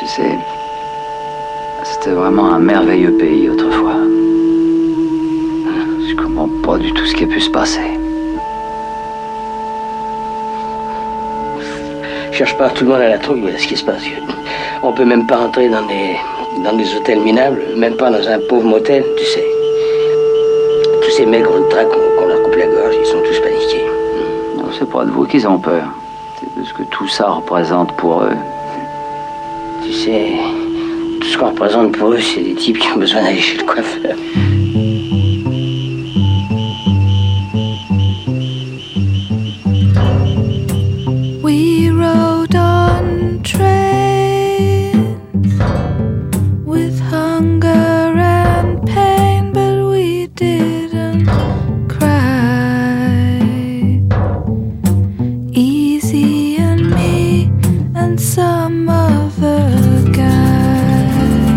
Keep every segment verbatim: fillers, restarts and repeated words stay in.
sais, c'était vraiment un merveilleux pays autrefois. Je comprends pas du tout ce qui a pu se passer. Cherche pas tout le monde à la trouille, ce qui se passe. On peut même pas entrer dans des, dans des hôtels minables, même pas dans un pauvre motel, tu sais. Tous ces mecs ont le trac, qu'on leur coupe la gorge, ils sont tous paniqués. Non, c'est pas de vous qu'ils ont peur. C'est de ce que tout ça représente pour eux. Tu sais, tout ce qu'on représente pour eux, c'est des types qui ont besoin d'aller chez le coiffeur. We rode on trains with hunger and pain, but we didn't cry. Easy and me and some other guy.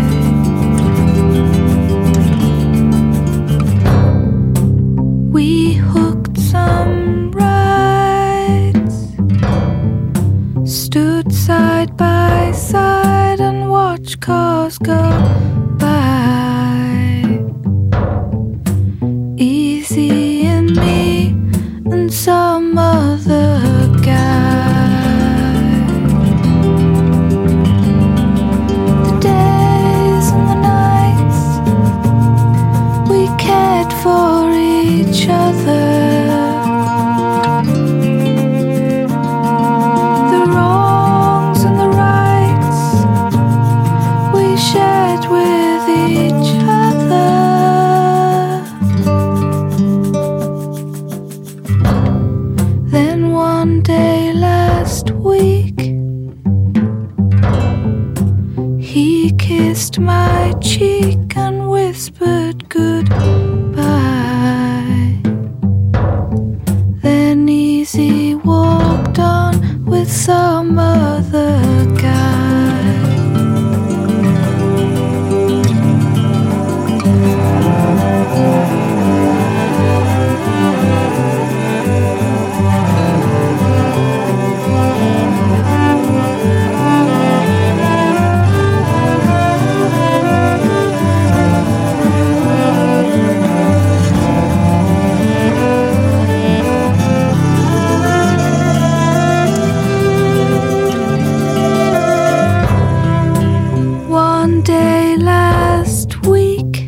We hooked some rides, stood side by side and watched cars go by. Easy and me and some other guy. The days and the nights we cared for each other. The wrongs and the rights we shared with each other. Then one day last week, he kissed my cheek and whispered goodbye. Then Easy walked on with some other guy. One day last week,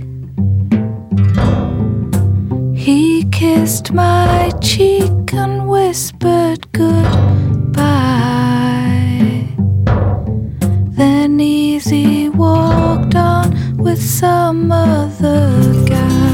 he kissed my cheek and whispered goodbye. Then Easy walked on with some other guy.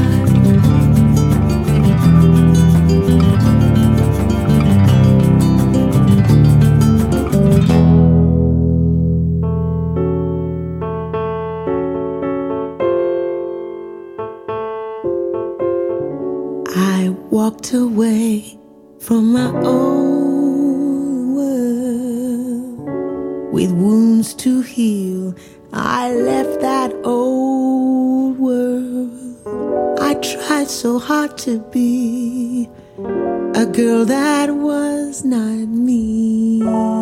I walked away from my old world with wounds to heal. I left that old world. I tried so hard to be a girl that was not me.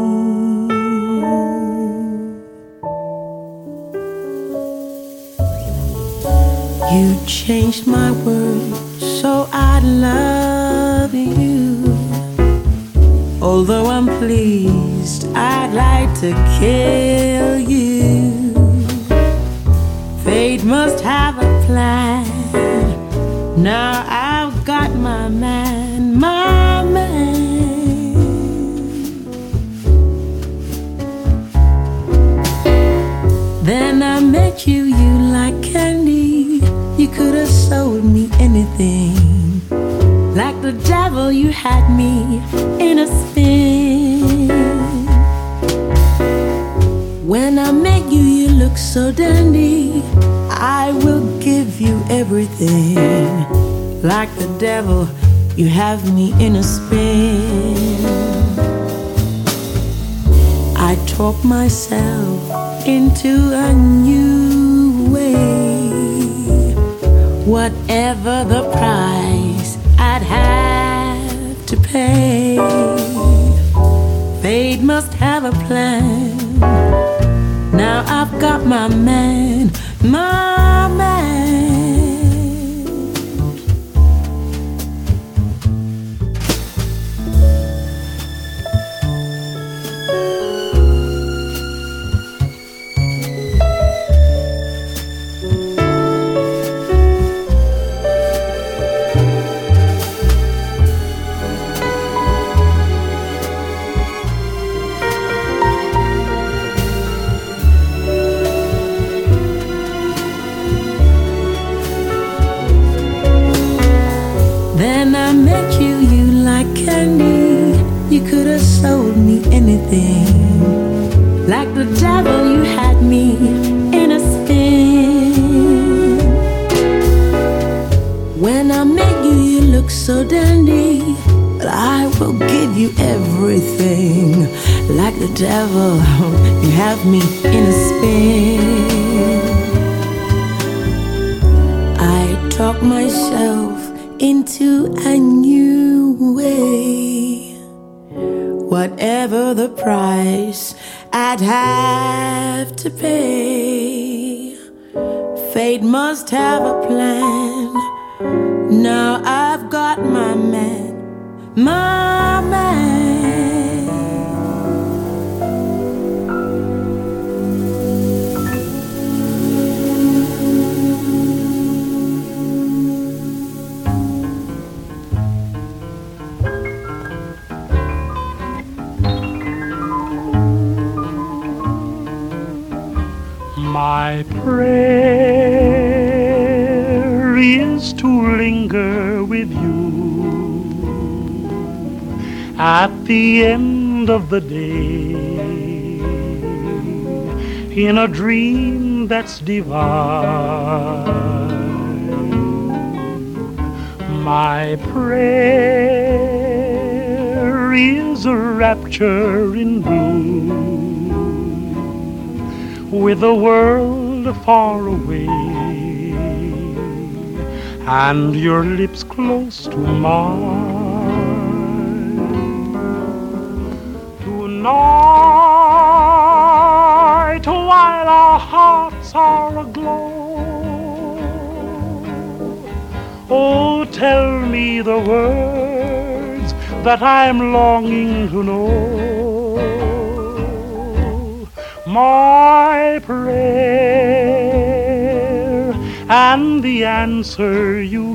You changed my world so I'd love you. Although I'm pleased, I'd like to kill you. Fate must have a plan. Now I've got my man, my man. Then I met you, you like candy. You could have sold me anything. Like the devil, you had me in a spin. When I met you, you looked so dandy. I will give you everything. Like the devil, you have me in a spin. I talk myself into a new way. Whatever the price I'd have to pay, fate must have a plan. Now I've got my man, my man. Then I met you, you like candy. You could have sold me anything. Like the devil, you had me in a spin. When I met you, you looked so dandy. But I will give you everything. Like the devil, you have me in a spin. I talk myself into a new way. Whatever the price I'd have to pay, fate must have a plan. Now I've got my man, my man. My prayer is to linger with you at the end of the day in a dream that's divine. My prayer is a rapture in blue with the world far away and your lips close to mine. Tonight, while our hearts are aglow, oh, tell me the words that I'm longing to know. My prayer and the answer you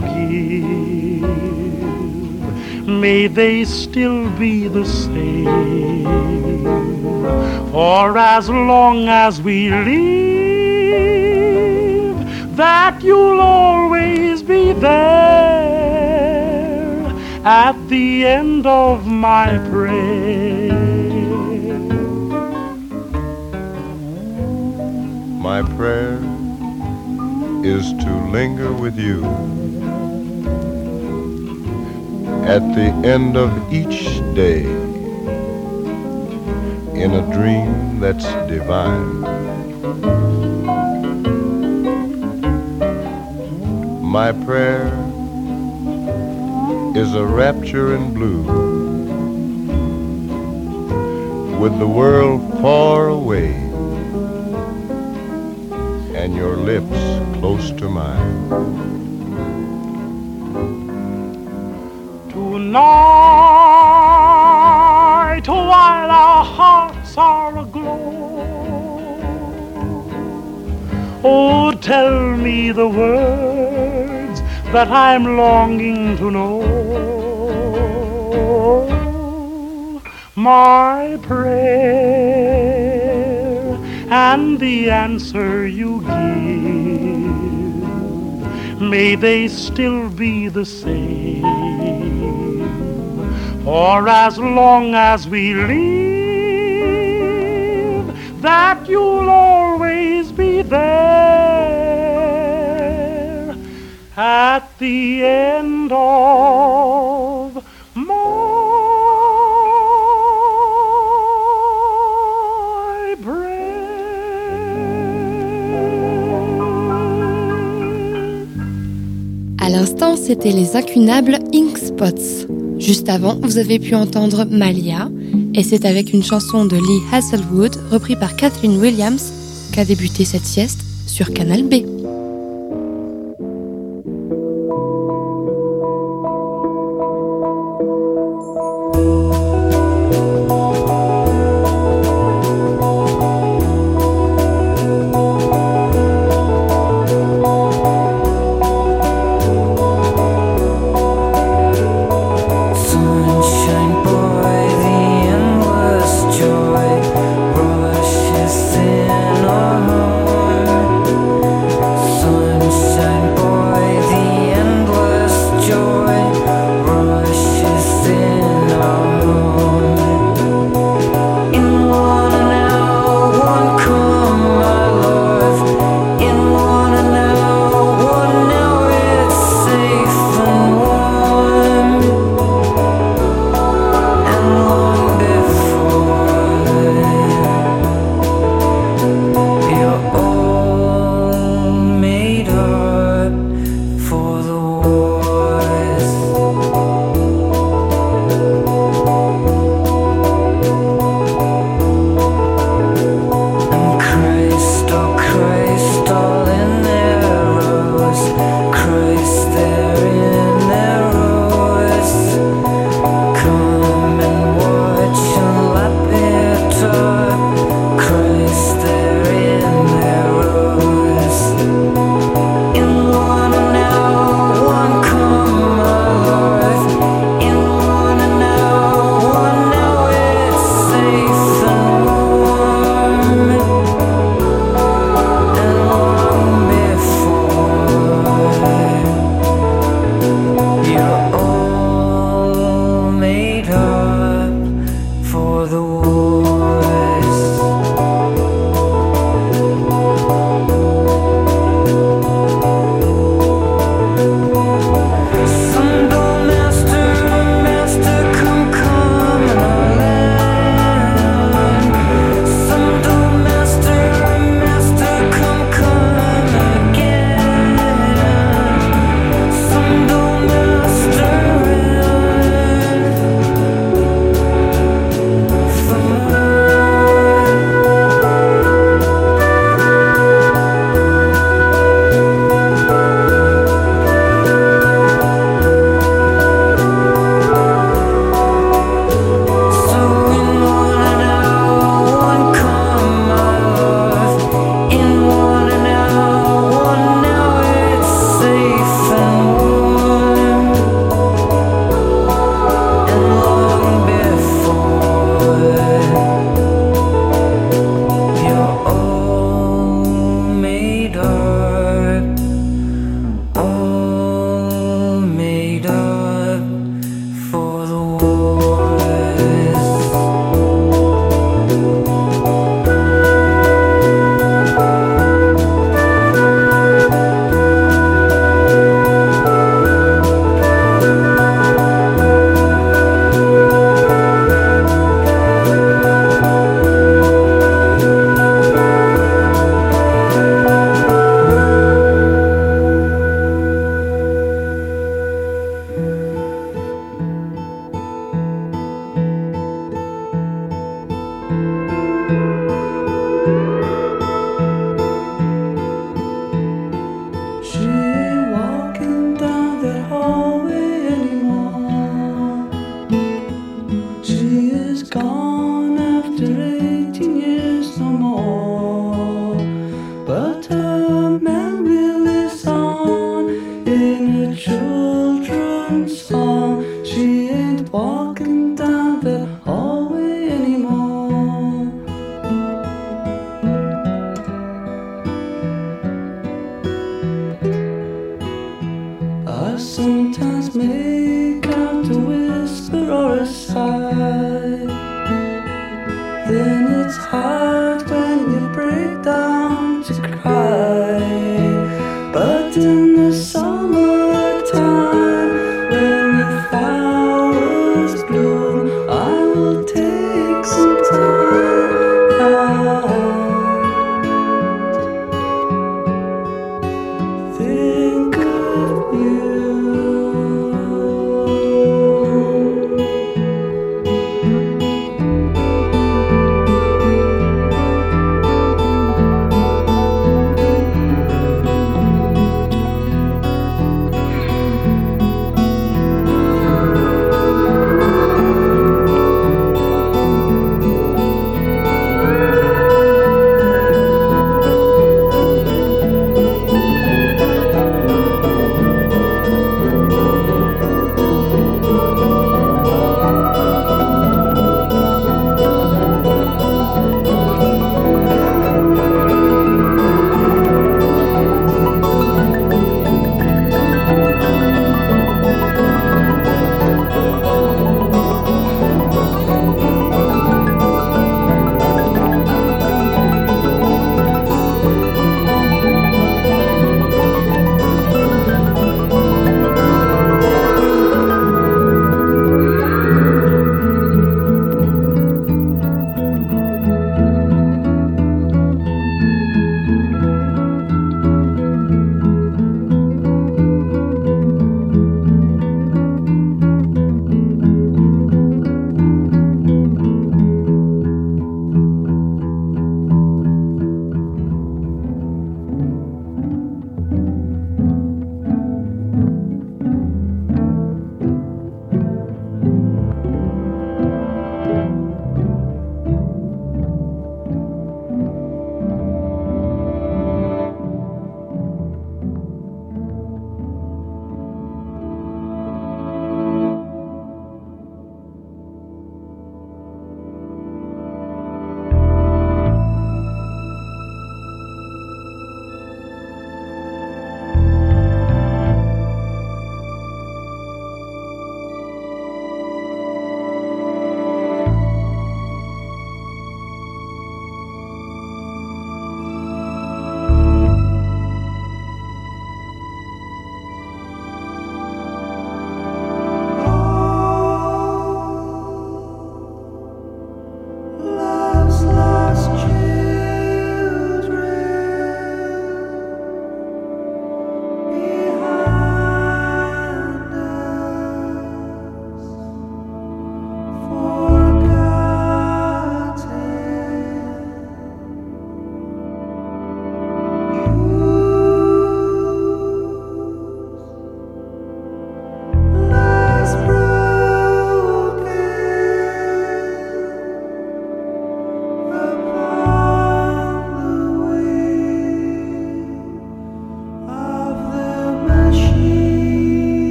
give, may they still be the same. For as long as we live, that you'll always be there at the end of my prayer. My prayer is to linger with you at the end of each day in a dream that's divine. My prayer is a rapture in blue with the world far away and your lips close to mine. Tonight, while our hearts are aglow, oh, tell me the words that I'm longing to know. My prayer and the answer you give, may they still be the same. For as long as we live, that you'll always be there at the end of my À l'instant, c'était les incunables Ink Spots. Juste avant, vous avez pu entendre Malia, et c'est avec une chanson de Lee Hasselwood, repris par Kathleen Williams, qu'a débuté cette sieste sur Canal B.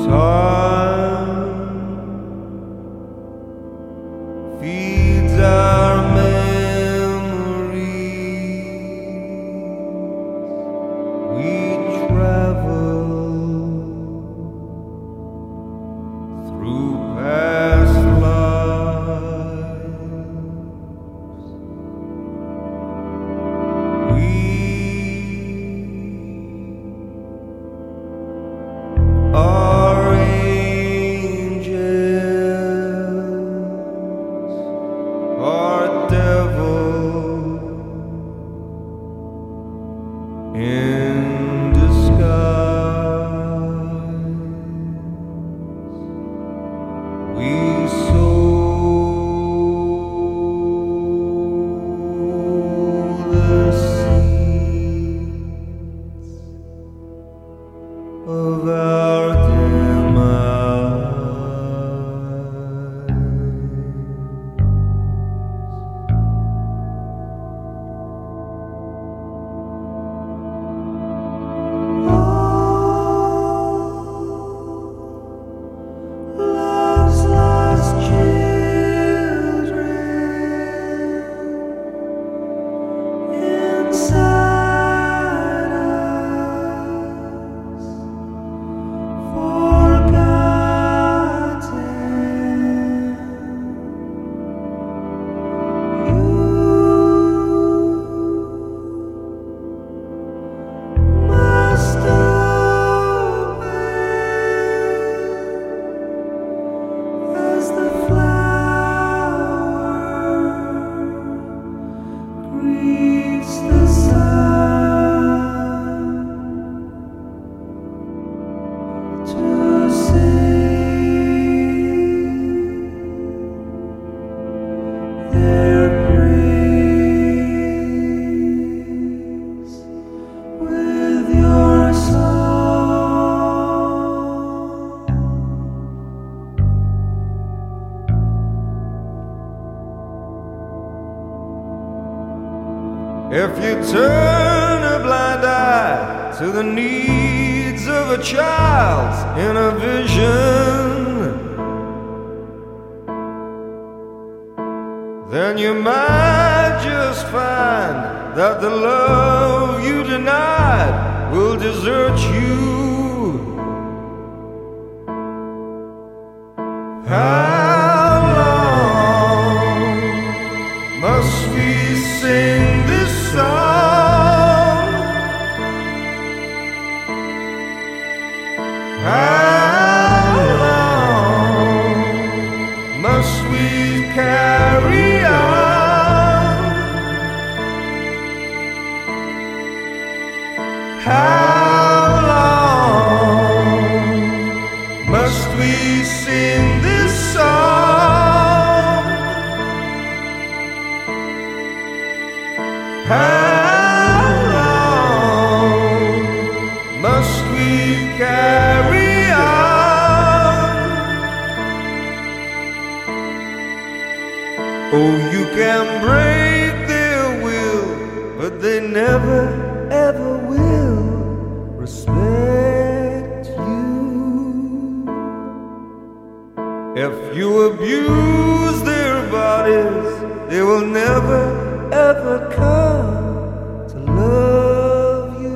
If you turn a blind eye to the needs of a child in a vision, then you might just find that the love you denied will desert you. How long must we sing this song? How long must we carry on? How long must we sing this song? How long must we carry on? Oh, you can break their will, but they never ever will respect you. If you abuse their bodies, they will never ever come to love you.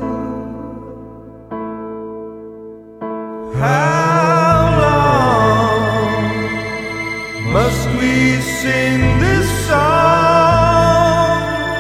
How long must we sing this song?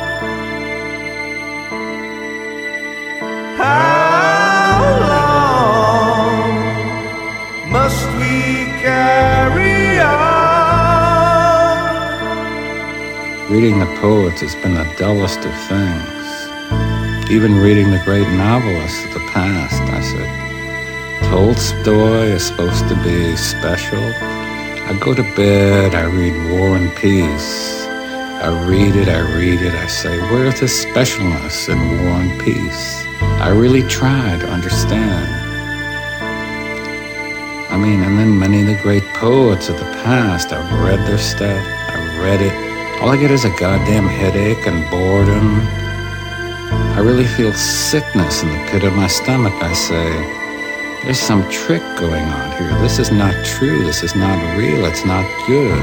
How long must we carry on? Reading the poets has been the dullest of things. Even reading the great novelists of the past, I said, Tolstoy is supposed to be special. I go to bed, I read War and Peace. I read it, I read it, I say, where's the specialness in War and Peace? I really try to understand. I mean, and then many of the great poets of the past, I've read their stuff, I've read it. All I get is a goddamn headache and boredom. I really feel sickness in the pit of my stomach. I say, There's some trick going on here. This is not true. This is not real. It's not good.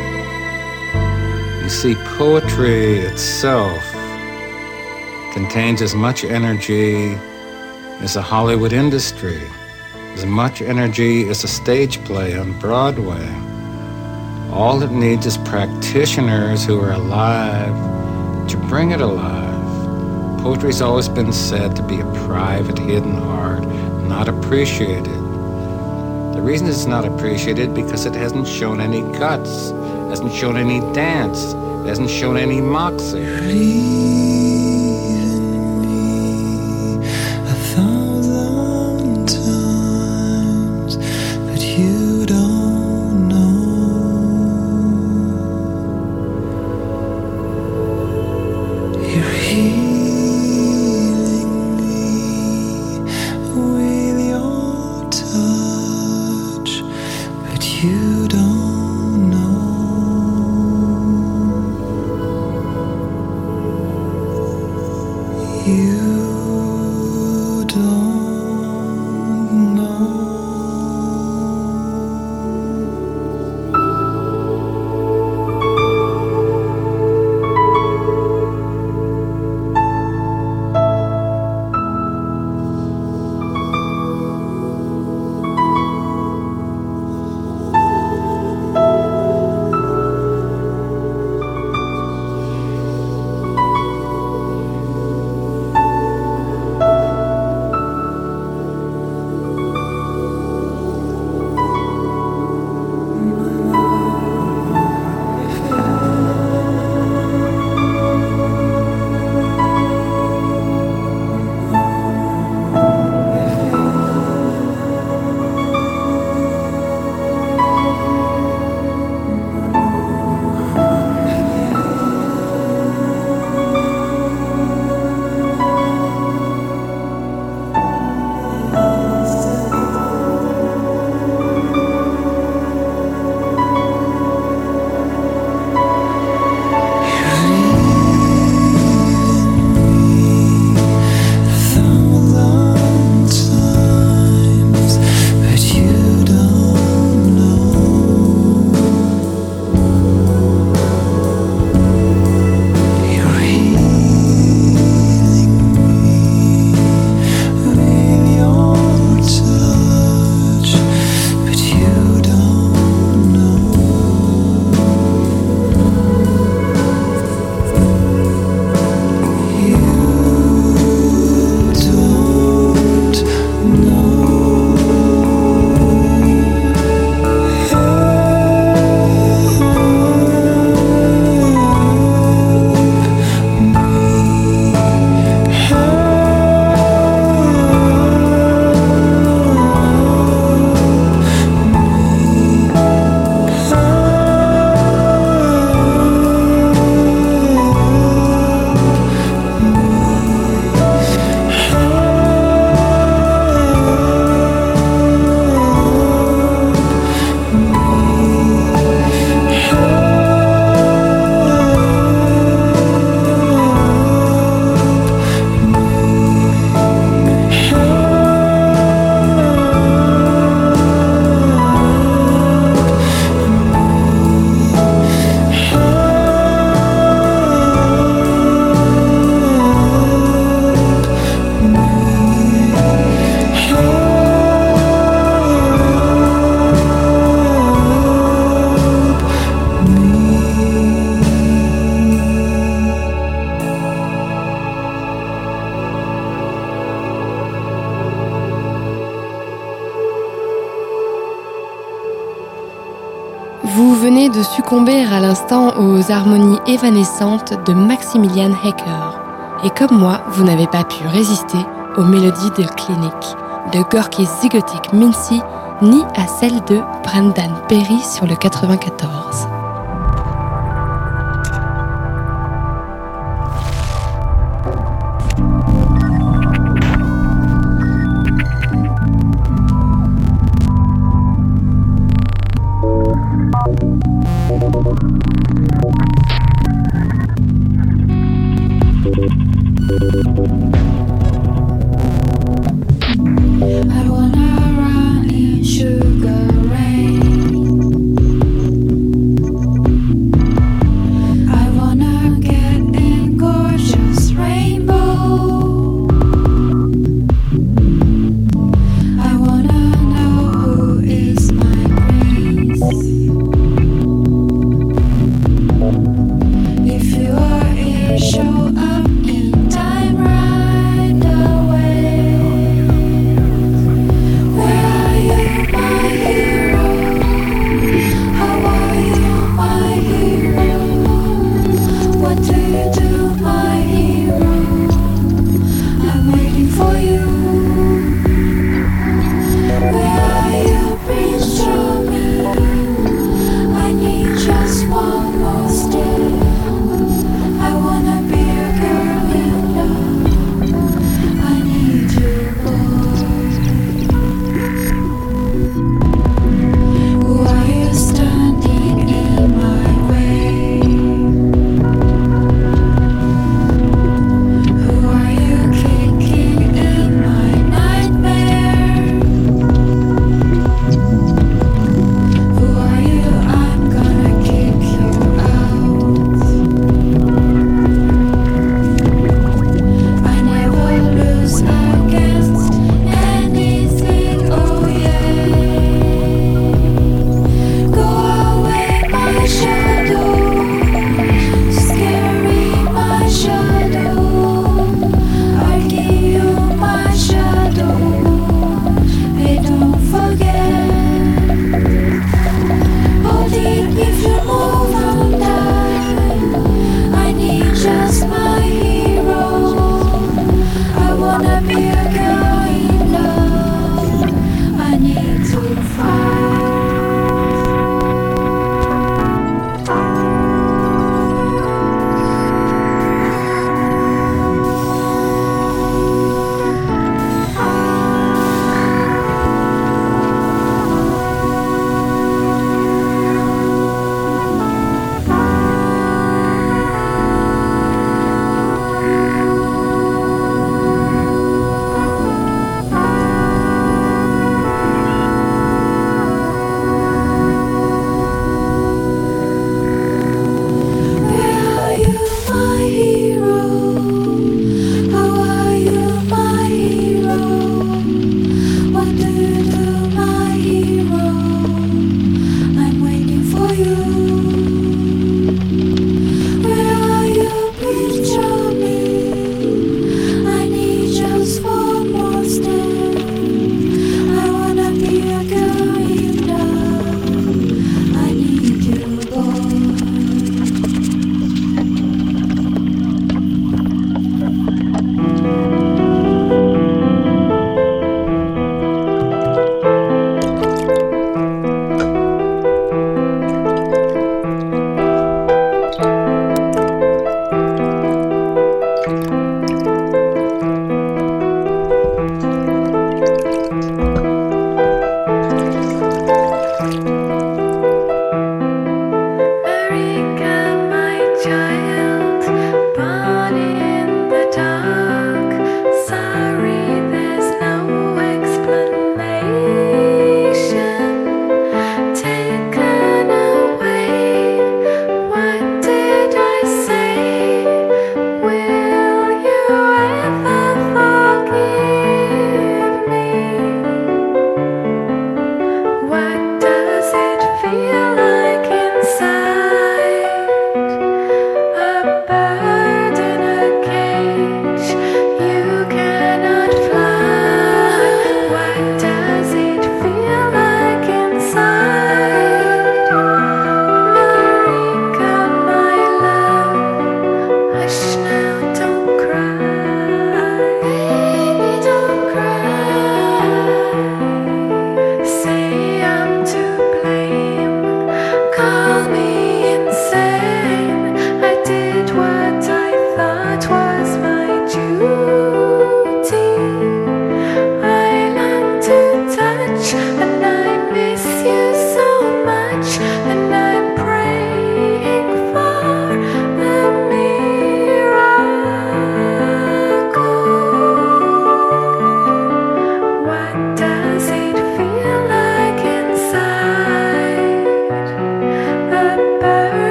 You see, poetry itself contains as much energy as a Hollywood industry, as much energy as a stage play on Broadway. All it needs is practitioners who are alive to bring it alive. Poetry's always been said to be a private, hidden art, not appreciated. The reason it's not appreciated because it hasn't shown any guts, hasn't shown any dance, hasn't shown any moxie. Believe in me a thousand times, but you don't know. You're healing me with your touch, but you don't know. You don't know. Vous venez de succomber à l'instant aux harmonies évanescentes de Maximilian Hecker. Et comme moi, vous n'avez pas pu résister aux mélodies de Clinic, de Gorky Zygotic Mincy, ni à celles de Brendan Perry sur le quatre-vingt-quatorze. I wanna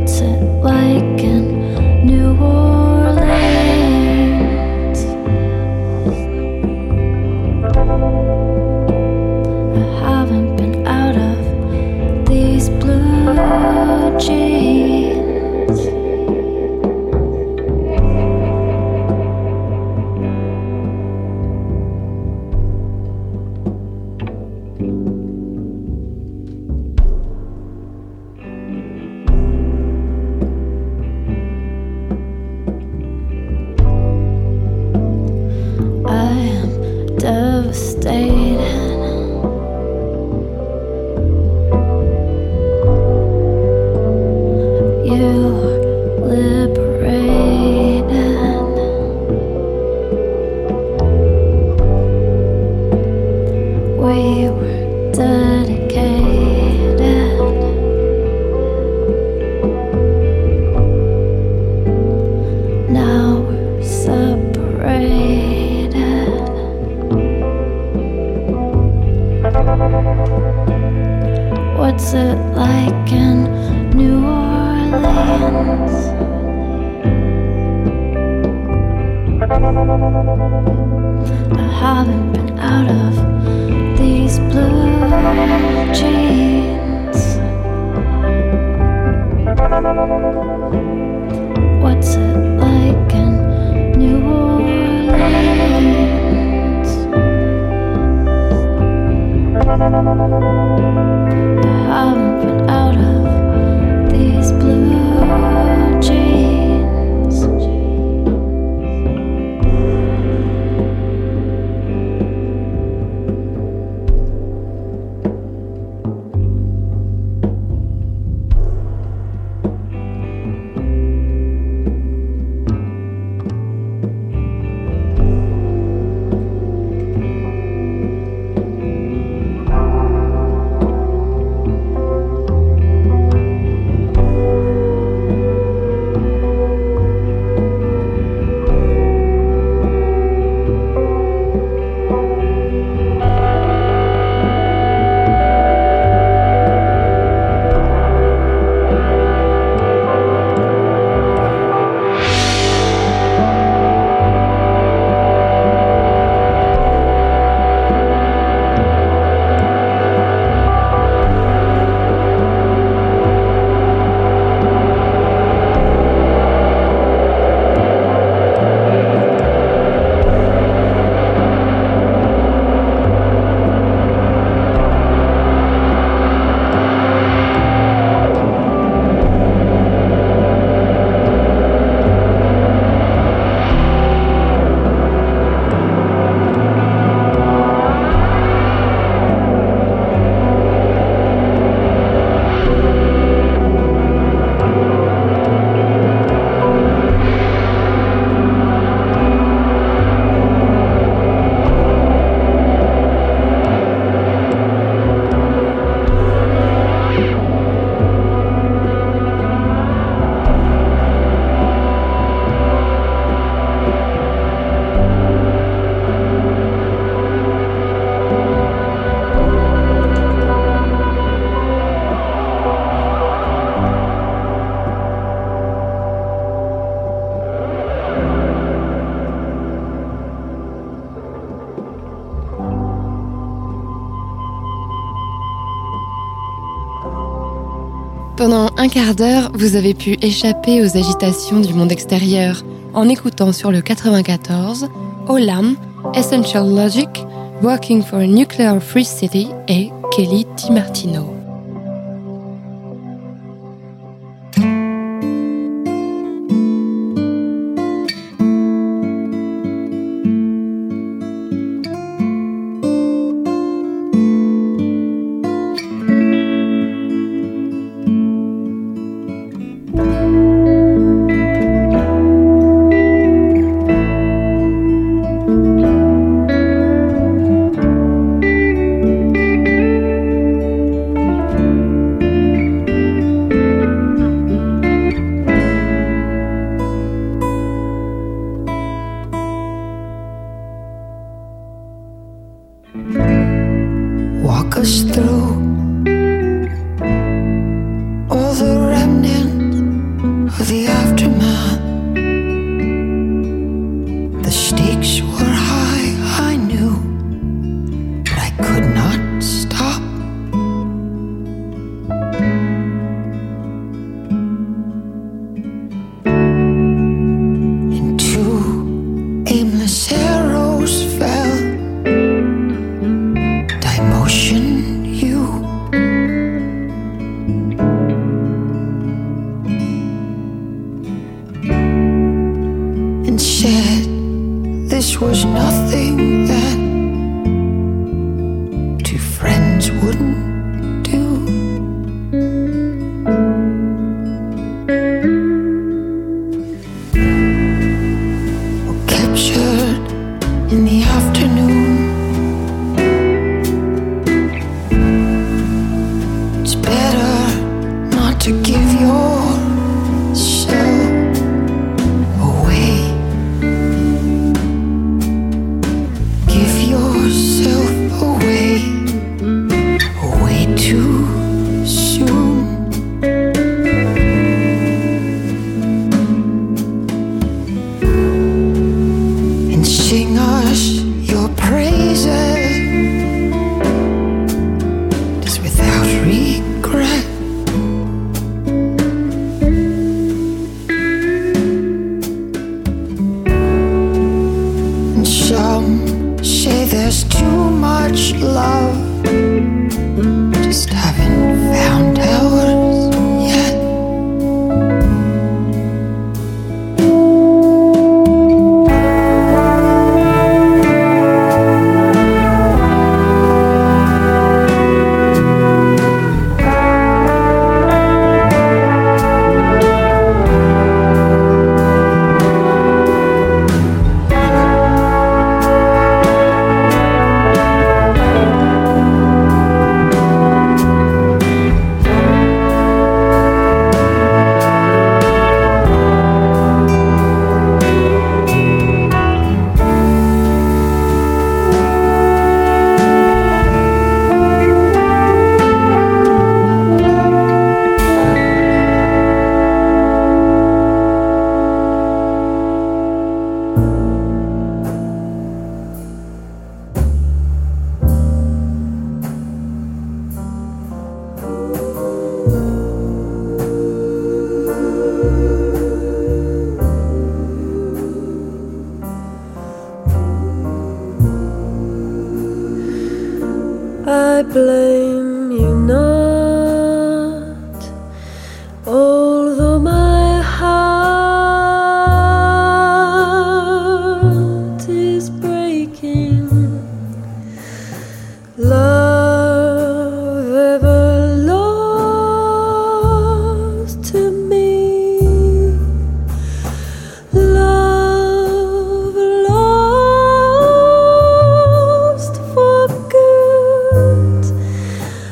What's it like in New Orleans? I haven't been out of these blue jeans. Devastated. You were liberated. We were dedicated. Now we're separated. What's it like in New Orleans? I haven't been out of these blue jeans. What's it like in New Orleans? I haven't been out of these blue jeans. Pendant un quart d'heure, vous avez pu échapper aux agitations du monde extérieur en écoutant sur le quatre-vingt-quatorze Olam, Essential Logic, Working for a Nuclear Free City et Kelly DiMartino. this was nothing that two friends wouldn't do. We're captured in the afternoon. It's better not to give yourself away. Give yourself away, away too soon. And sing us your praises, just without regret. And some say there's too much love, just haven't found ours yet. I blame you not, although my heart is breaking. Love ever lost to me, love lost for good.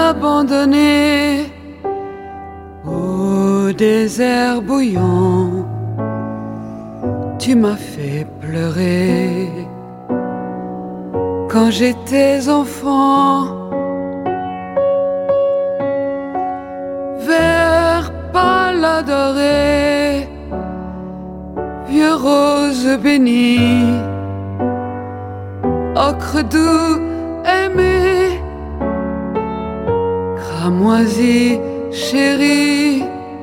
abandonné au désert bouillant. Tu m'as fait pleurer quand j'étais enfant. Vert pâle adoré, vieux rose béni, ocre doux aimé, cramoisi chéri.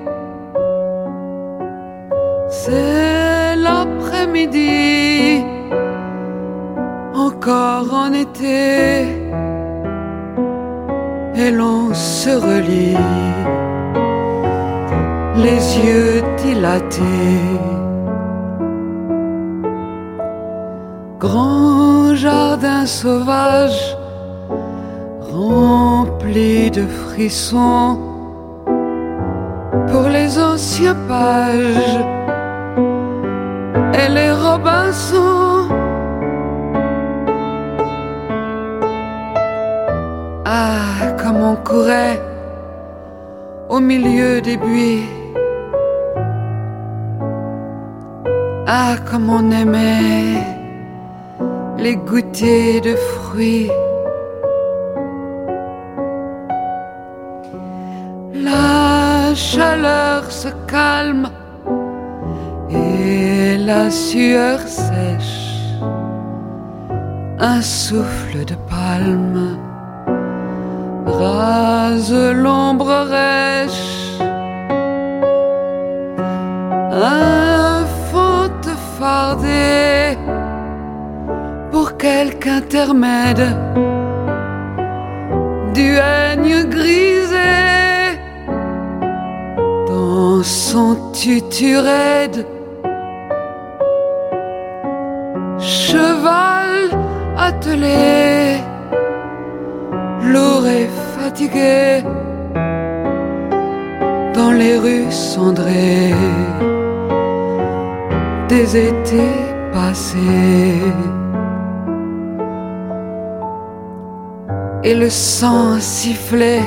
C'est l'après-midi, encore en été, et l'on se relie, les yeux dilatés. Grand jardin sauvage, rempli de frissons, pour les anciens pages et les Robinson. Ah, comme on courait au milieu des buis. Ah, comme on aimait les goûters de fruits. La chaleur se calme et la sueur sèche. Un souffle de palme rase l'ombre rêche. Un fente fardé pour quelque intermède du règne grisé dans son tutu raide. Cheval attelé, lourd et fatigué, dans les rues cendrées des étés passés. Et le sang sifflait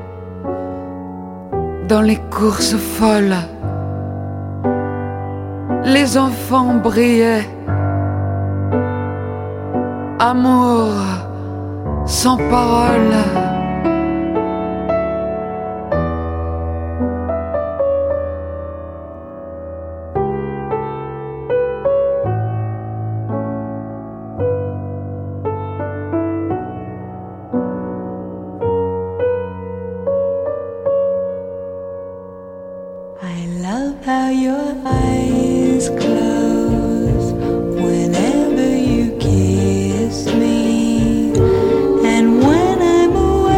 dans les courses folles. Les enfants brillaient. Amour sans parole. And when I'm away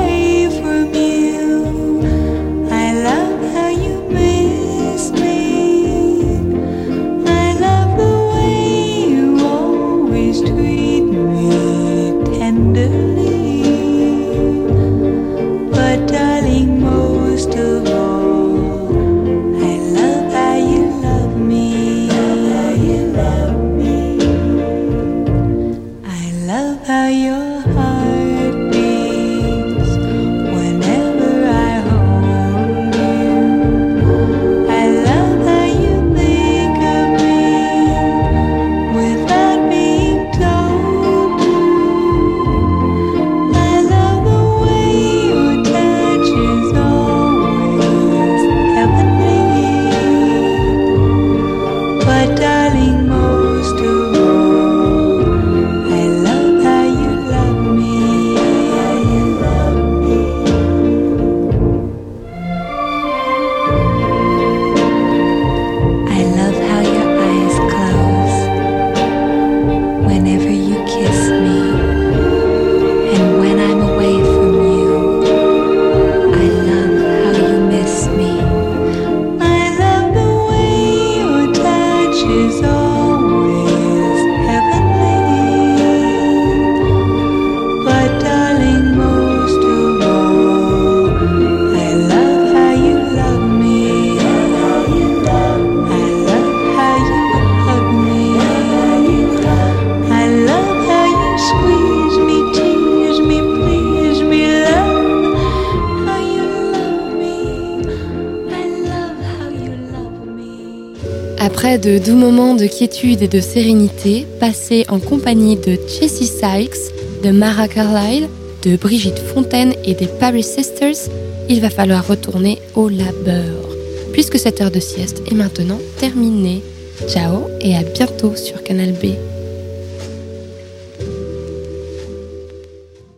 Après de doux moments de quiétude et de sérénité, passés en compagnie de Jesse Sykes, de Mara Carlyle, de Brigitte Fontaine et des Paris Sisters, il va falloir retourner au labeur, puisque cette heure de sieste est maintenant terminée. Ciao et à bientôt sur Canal B.